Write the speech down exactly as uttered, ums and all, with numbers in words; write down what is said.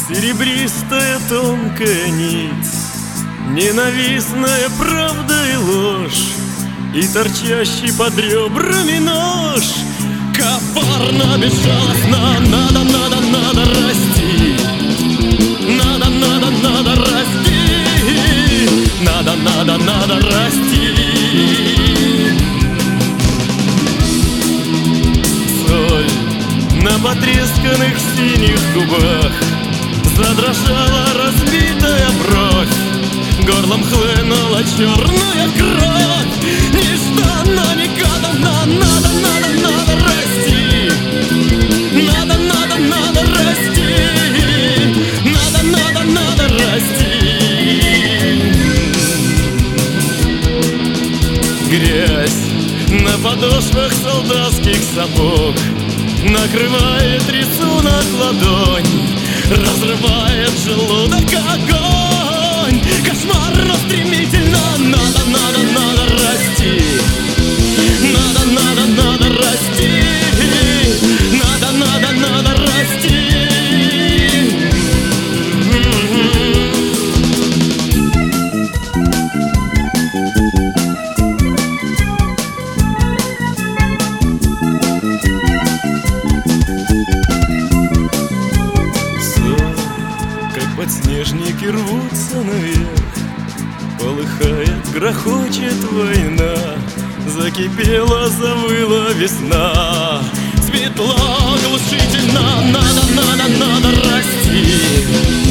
Серебристая тонкая нить, ненавистная правда и ложь, и торчащий под ребрами нож. Коварно, безжалостно, надо, надо, надо расти. Надо, надо, надо расти. Надо, надо, надо расти. Соль на потресканных синих губах, задрожала разбитая бровь, горлом хлынула черная кровь. Нежданно, негаданно, надо, надо, надо расти. Надо, надо, надо расти. Надо, надо, надо расти. Грязь на подошвах солдатских сапог накрывает рисунок ладонь, разрывает желудок огонь. Кошмарно, стремительно, надо, надо, надо расти. Надо, надо, надо расти. Надо, надо, надо расти. Подснежники рвутся наверх, полыхает, грохочет война. Закипела, завыла весна. Светло, оглушительно, надо, надо, надо расти.